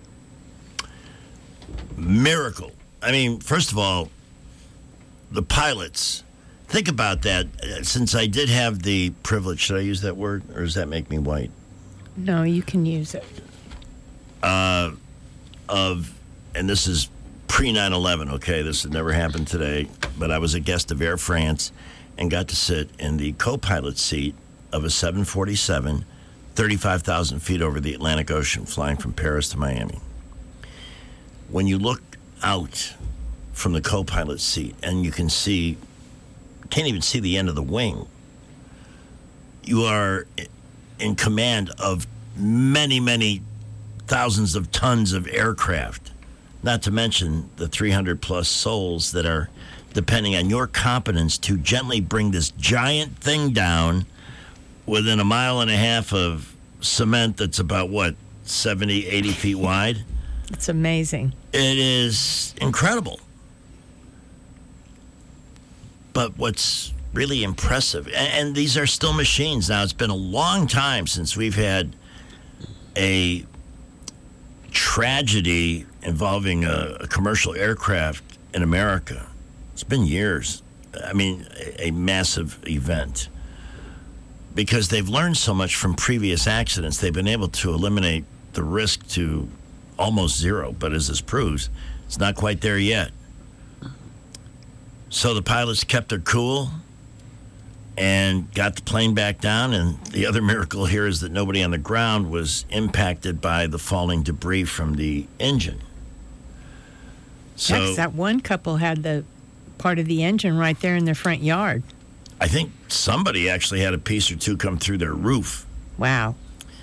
Miracle. I mean, first of all, the pilots, think about that. Since I did have the privilege, should I use that word, or does that make me white? No, you can use it. And this is pre-9/11, okay? This had never happened today, but I was a guest of Air France and got to sit in the co-pilot seat of a 747, 35,000 feet over the Atlantic Ocean, flying from Paris to Miami. When you look out from the co-pilot seat and you can't even see the end of the wing, you are in command of many, many thousands of tons of aircraft, not to mention the 300 plus souls that are depending on your competence to gently bring this giant thing down within a mile and a half of cement that's about, 70, 80 feet wide? It's amazing. It is incredible. But what's really impressive, and these are still machines. Now, it's been a long time since we've had a tragedy involving a commercial aircraft in America. It's been years. I mean, a massive event. Because they've learned so much from previous accidents, they've been able to eliminate the risk to almost zero. But as this proves, it's not quite there yet. So the pilots kept their cool and got the plane back down. And the other miracle here is that nobody on the ground was impacted by the falling debris from the engine. So Yeah, 'cause that one couple had the part of the engine right there in their front yard. I think somebody actually had a piece or two come through their roof. Wow.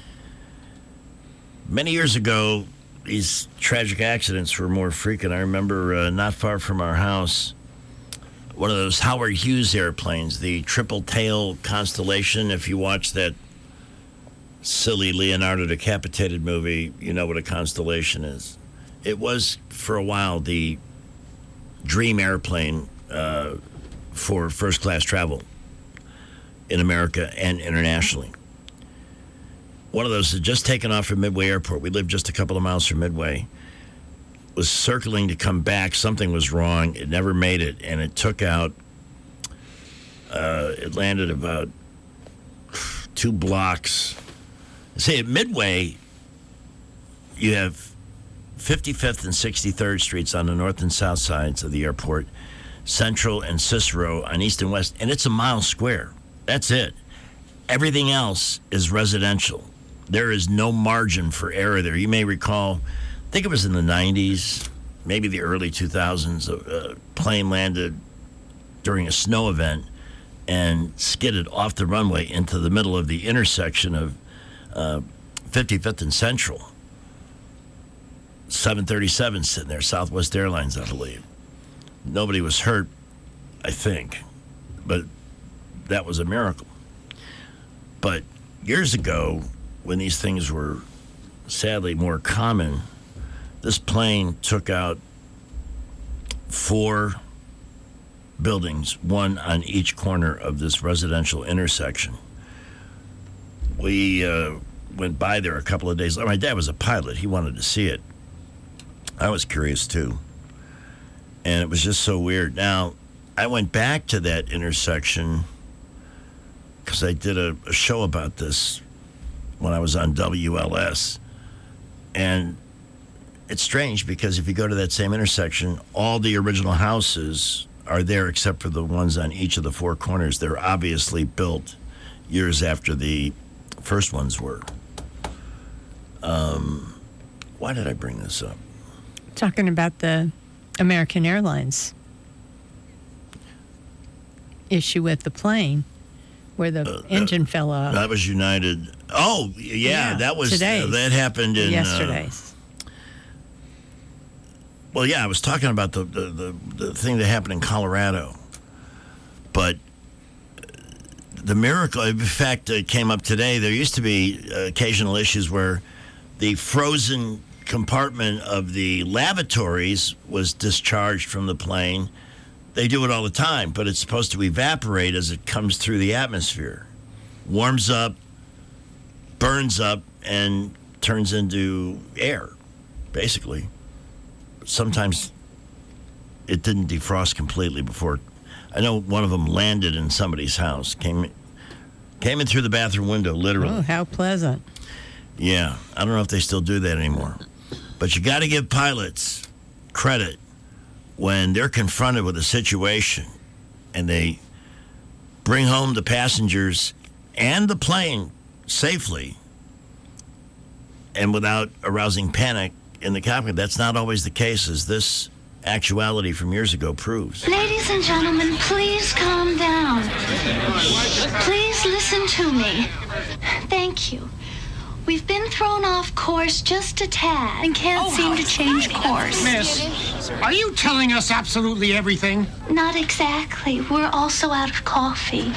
Many years ago, these tragic accidents were more frequent. I remember not far from our house, one of those Howard Hughes airplanes, the triple tail Constellation. If you watch that silly Leonardo decapitated movie, you know what a Constellation is. It was, for a while, the dream airplane for first-class travel in America and internationally. One of those had just taken off from Midway Airport. We lived just a couple of miles from Midway. Was circling to come back. Something was wrong. It never made it, and it took out. It landed about 2 blocks. Say at Midway, you have 55th and 63rd Streets on the north and south sides of the airport, Central and Cicero on east and west, and it's a mile square. That's it. Everything else is residential. There is no margin for error there. You may recall, I think it was in the 90s, maybe the early 2000s, a plane landed during a snow event and skidded off the runway into the middle of the intersection of 55th and Central. 737 sitting there, Southwest Airlines, I believe. Nobody was hurt, I think, but that was a miracle. But years ago, when these things were sadly more common, this plane took out 4 buildings, one on each corner of this residential intersection. We went by there a couple of days later. My dad was a pilot. He wanted to see it. I was curious, too. And it was just so weird. Now, I went back to that intersection because I did a show about this when I was on WLS. And it's strange because if you go to that same intersection, all the original houses are there except for the ones on each of the four corners. They're obviously built years after the first ones were. Why did I bring this up? Talking about the American Airlines issue with the plane where the engine fell off. That was United. Oh, yeah, that was today. That happened in yesterday. Well, yeah, I was talking about the thing that happened in Colorado, but the miracle, in fact, came up today. There used to be occasional issues where the frozen compartment of the lavatories was discharged from the plane. They do it all the time, but it's supposed to evaporate as it comes through the atmosphere. Warms up, burns up, and turns into air, basically. Sometimes it didn't defrost completely before. I know one of them landed in somebody's house, came in through the bathroom window, literally. Oh, how pleasant. Yeah, I don't know if they still do that anymore. But you got to give pilots credit when they're confronted with a situation and they bring home the passengers and the plane safely and without arousing panic in the cockpit. That's not always the case, as this actuality from years ago proves. Ladies and gentlemen, please calm down. Please listen to me. Thank you. We've been thrown off course just a tad and can't seem to change course. Miss, are you telling us absolutely everything? Not exactly. We're also out of coffee.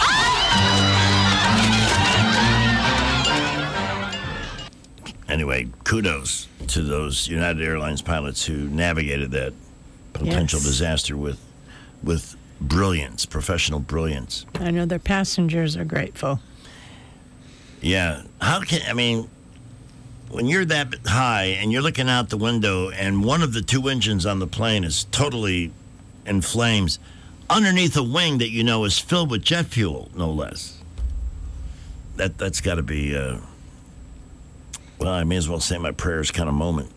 Anyway, kudos to those United Airlines pilots who navigated that potential disaster with brilliance, professional brilliance. I know their passengers are grateful. Yeah. When you're that high and you're looking out the window and one of the two engines on the plane is totally in flames underneath a wing that you know is filled with jet fuel, no less. That's got to be, well, I may as well say my prayers kind of moment.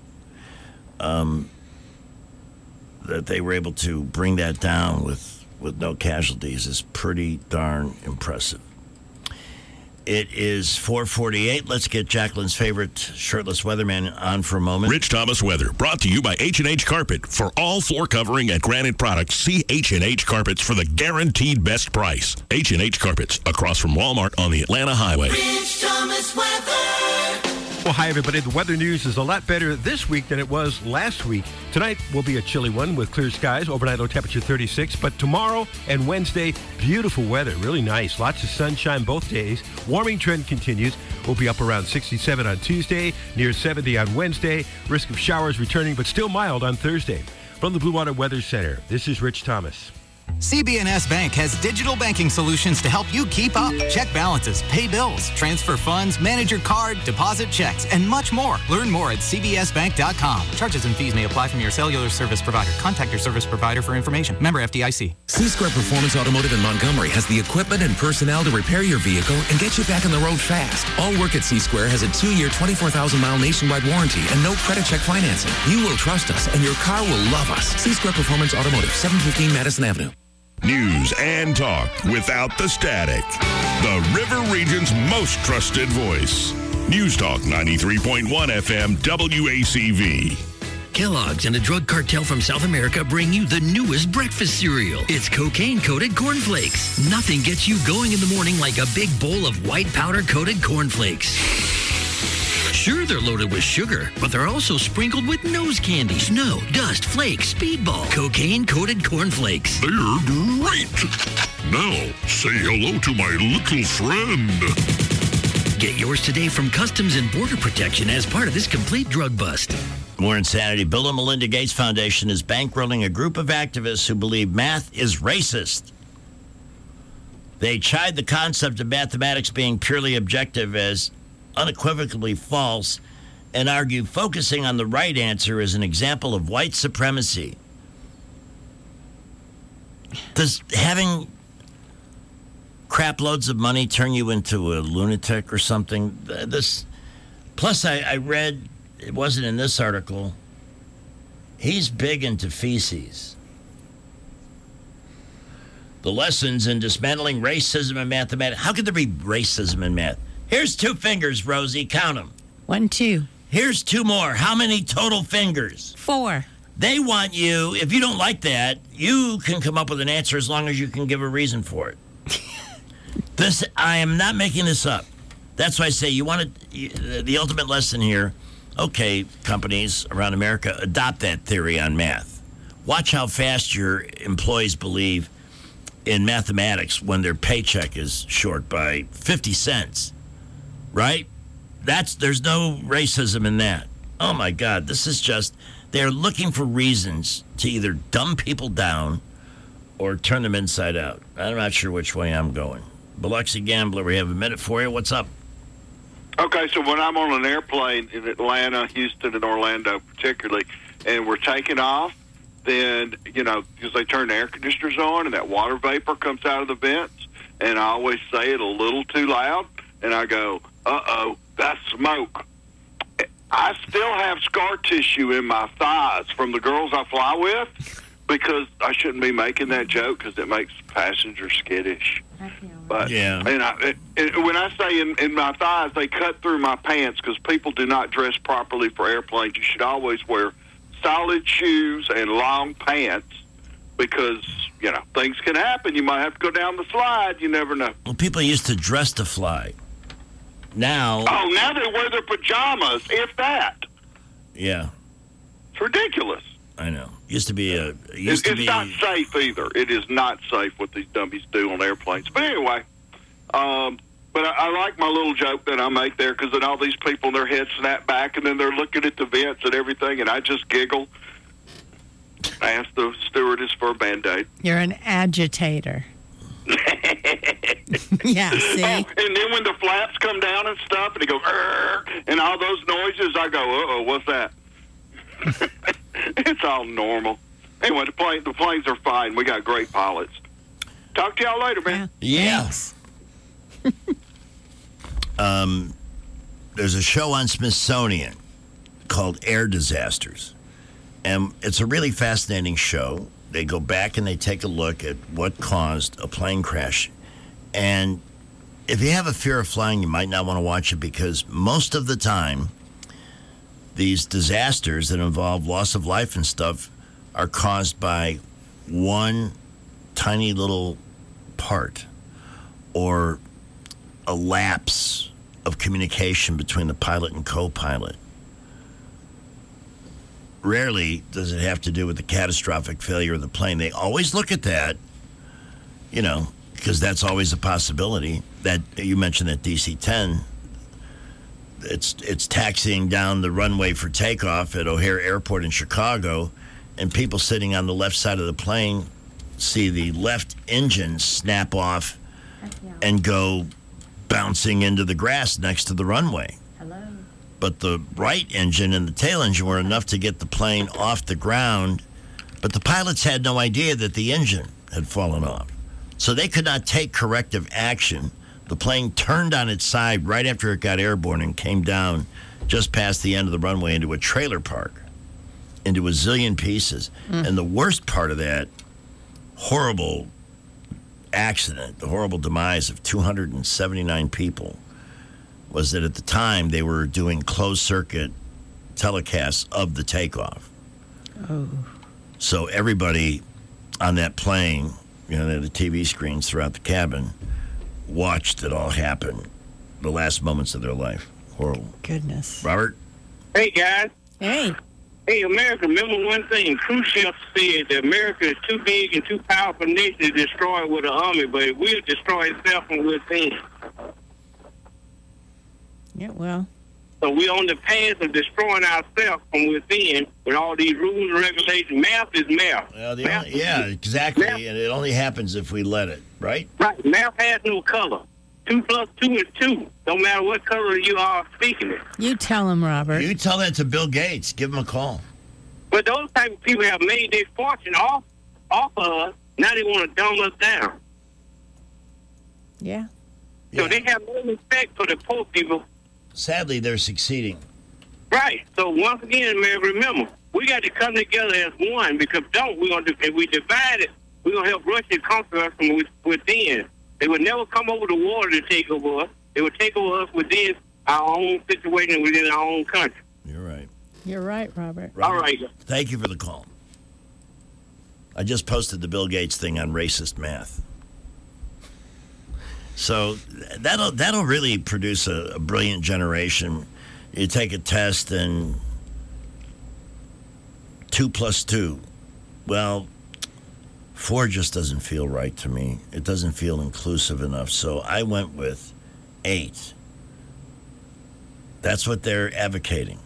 That they were able to bring that down with no casualties is pretty darn impressive. It is 4:48. Let's get Jacqueline's favorite shirtless weatherman on for a moment. Rich Thomas Weather, brought to you by H&H Carpet. For all floor covering and granite products, see H&H Carpets for the guaranteed best price. H&H Carpets, across from Walmart on the Atlanta Highway. Rich Thomas Weather. Well, hi, everybody. The weather news is a lot better this week than it was last week. Tonight will be a chilly one with clear skies, overnight low temperature 36. But tomorrow and Wednesday, beautiful weather, really nice. Lots of sunshine both days. Warming trend continues. We'll be up around 67 on Tuesday, near 70 on Wednesday. Risk of showers returning, but still mild on Thursday. From the Blue Water Weather Center, this is Rich Thomas. CB&S Bank has digital banking solutions to help you keep up. Check balances, pay bills, transfer funds, manage your card, deposit checks, and much more. Learn more at cbsbank.com. Charges and fees may apply from your cellular service provider. Contact your service provider for information. Member FDIC. C-Square Performance Automotive in Montgomery has the equipment and personnel to repair your vehicle and get you back on the road fast. All work at C-Square has a 2-year, 24,000-mile nationwide warranty and no credit check financing. You will trust us, and your car will love us. C-Square Performance Automotive, 715 Madison Avenue. News and talk without the static. The River Region's most trusted voice. News Talk 93.1 FM WACV. Kellogg's and a drug cartel from South America bring you the newest breakfast cereal. It's cocaine-coated cornflakes. Nothing gets you going in the morning like a big bowl of white powder-coated cornflakes. Sure, they're loaded with sugar, but they're also sprinkled with nose candy, snow, dust, flakes, speedball, cocaine-coated cornflakes. They're great. Now, say hello to my little friend. Get yours today from Customs and Border Protection as part of this complete drug bust. More insanity. Bill and Melinda Gates Foundation is bankrolling a group of activists who believe math is racist. They chide the concept of mathematics being purely objective as unequivocally false and argue focusing on the right answer is an example of white supremacy. Does having crap loads of money turn you into a lunatic or something? Plus, I read, it wasn't in this article, he's big into feces. The lessons in dismantling racism in mathematics. How could there be racism in math? Here's 2 fingers, Rosie. Count them. 1, 2. Here's 2 more. How many total fingers? 4. They want you, if you don't like that, you can come up with an answer as long as you can give a reason for it. I am not making this up. That's why I say the ultimate lesson here, okay, companies around America, adopt that theory on math. Watch how fast your employees believe in mathematics when their paycheck is short by 50 cents, right? There's no racism in that. Oh my God, this is just, they're looking for reasons to either dumb people down or turn them inside out. I'm not sure which way I'm going. Biloxi Gambler, we have a minute for you. What's up? Okay, so when I'm on an airplane in Atlanta, Houston, and Orlando particularly, and we're taking off, then, because they turn the air conditioners on and that water vapor comes out of the vents, and I always say it a little too loud, and I go, uh-oh, that's smoke. I still have scar tissue in my thighs from the girls I fly with, because I shouldn't be making that joke because it makes passengers skittish. But, yeah. And when I say in my thighs, they cut through my pants because people do not dress properly for airplanes. You should always wear solid shoes and long pants because, things can happen. You might have to go down the slide. You never know. Well, people used to dress to fly. Now they wear their pajamas, if that. Yeah. It's ridiculous. I know. It's not safe either. It is not safe what these dummies do on airplanes. But anyway, but I like my little joke that I make there because then all these people, their heads snap back and then they're looking at the vents and everything, and I just giggle. I ask the stewardess for a Band-Aid. You're an agitator. Yeah, see? And then when the flaps come down and stuff and they go, and all those noises, I go, uh-oh, what's that? It's all normal. Anyway, the planes are fine. We got great pilots. Talk to y'all later, man. Yes. There's a show on Smithsonian called Air Disasters. And it's a really fascinating show. They go back and they take a look at what caused a plane crash. And if you have a fear of flying, you might not want to watch it because most of the time, these disasters that involve loss of life and stuff are caused by one tiny little part or a lapse of communication between the pilot and co-pilot. Rarely does it have to do with the catastrophic failure of the plane. They always look at that, because that's always a possibility. That you mentioned that DC-10, it's taxiing down the runway for takeoff at O'Hare Airport in Chicago, and people sitting on the left side of the plane see the left engine snap off and go bouncing into the grass next to the runway. But the right engine and the tail engine were enough to get the plane off the ground, but the pilots had no idea that the engine had fallen off. So they could not take corrective action. The plane turned on its side right after it got airborne and came down just past the end of the runway into a trailer park, into a zillion pieces. And the worst part of that horrible accident, the horrible demise of 279 people, was that at the time they were doing closed-circuit telecasts of the takeoff. Oh. So everybody on that plane, they had the TV screens throughout the cabin, watched it all happen, the last moments of their life. Horrible. Goodness. Robert? Hey, guys. Hey. Hey, America, remember one thing. Khrushchev said that America is too big and too powerful a nation to destroy it with an army, but it will destroy itself from within. Yeah, well. So we're on the path of destroying ourselves from within with all these rules and regulations. Math is math. Well, exactly. Math. And it only happens if we let it, right? Right. Math has no color. 2 plus 2 is 2. No matter what color you are speaking it. You tell him, Robert. You tell that to Bill Gates. Give him a call. But those type of people have made their fortune off of us. Now they want to dumb us down. Yeah. So they have no respect for the poor people. Sadly, they're succeeding. Right. So once again, man, remember, we got to come together as one, because if we divide it, we're going to help Russia conquer us from within. They would never come over the water to take over us. They would take over us within our own situation, within our own country. You're right. You're right, Robert. All right. Thank you for the call. I just posted the Bill Gates thing on racist math. So that'll really produce a brilliant generation. You take a test and 2 plus 2. Well, 4 just doesn't feel right to me. It doesn't feel inclusive enough. So I went with 8. That's what they're advocating.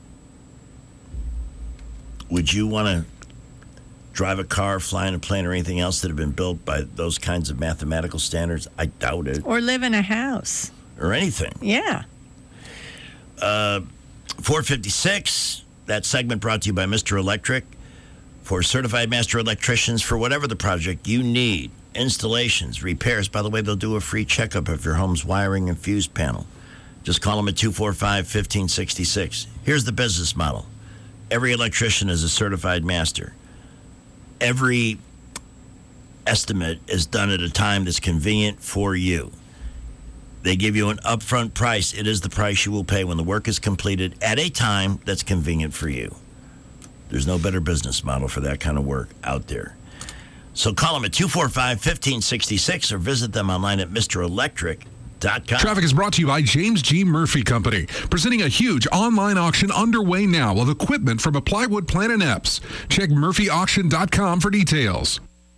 Would you want to drive a car, fly in a plane, or anything else that have been built by those kinds of mathematical standards? I doubt it. Or live in a house. Or anything. Yeah. 456, that segment brought to you by Mr. Electric. For certified master electricians for whatever the project you need. Installations, repairs. By the way, they'll do a free checkup of your home's wiring and fuse panel. Just call them at 245-1566. Here's the business model. Every electrician is a certified master. Every estimate is done at a time that's convenient for you. They give you an upfront price. It is the price you will pay when the work is completed at a time that's convenient for you. There's no better business model for that kind of work out there. So call them at 245-1566 or visit them online at MrElectric.com. Traffic is brought to you by James G. Murphy Company, presenting a huge online auction underway now of equipment from a plywood plant and EPS. Check murphyauction.com for details.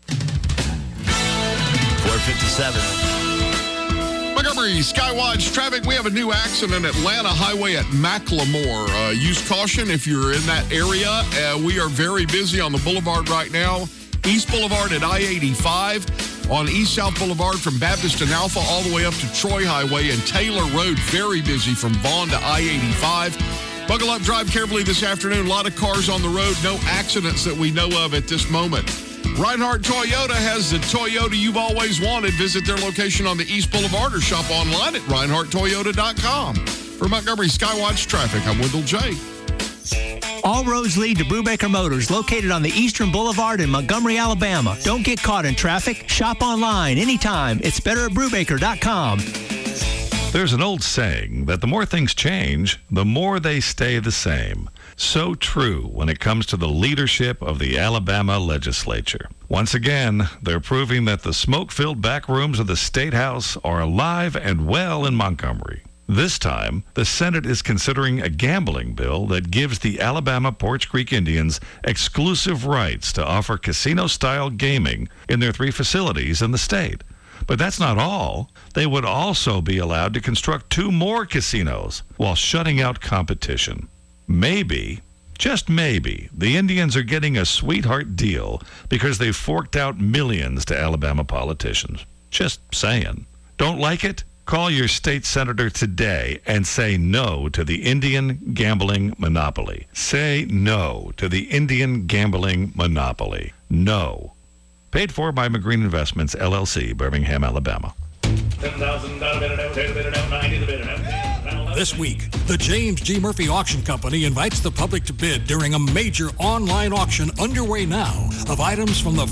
457. Montgomery Skywatch traffic. We have a new accident, Atlanta Highway at Macklemore. Use caution if you're in that area. We are very busy on the boulevard right now. East Boulevard at I-85. On East South Boulevard from Baptist and Alpha all the way up to Troy Highway and Taylor Road. Very busy from Vaughn to I-85. Buckle up, drive carefully this afternoon. A lot of cars on the road. No accidents that we know of at this moment. Reinhardt Toyota has the Toyota you've always wanted. Visit their location on the East Boulevard or shop online at ReinhardtToyota.com. For Montgomery Skywatch Traffic, I'm Wendell J. All roads lead to Brubaker Motors, located on the Eastern Boulevard in Montgomery, Alabama. Don't get caught in traffic. Shop online anytime. It's better at Brubaker.com. There's an old saying that the more things change, the more they stay the same. So true when it comes to the leadership of the Alabama legislature. Once again, they're proving that the smoke-filled back rooms of the State House are alive and well in Montgomery. This time, the Senate is considering a gambling bill that gives the Alabama Poarch Creek Indians exclusive rights to offer casino-style gaming in their 3 facilities in the state. But that's not all. They would also be allowed to construct 2 more casinos while shutting out competition. Maybe, just maybe, the Indians are getting a sweetheart deal because they've forked out millions to Alabama politicians. Just saying. Don't like it? Call your state senator today and say no to the Indian gambling monopoly. Say no to the Indian gambling monopoly. No. Paid for by McGreen Investments, LLC, Birmingham, Alabama. This week, the James G. Murphy Auction Company invites the public to bid during a major online auction underway now of items from the